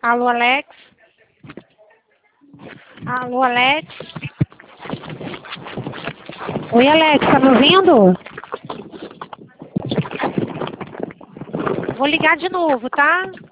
Alô, Alex? Alô, Alex? Oi, Alex, tá me ouvindo? Vou ligar de novo, tá?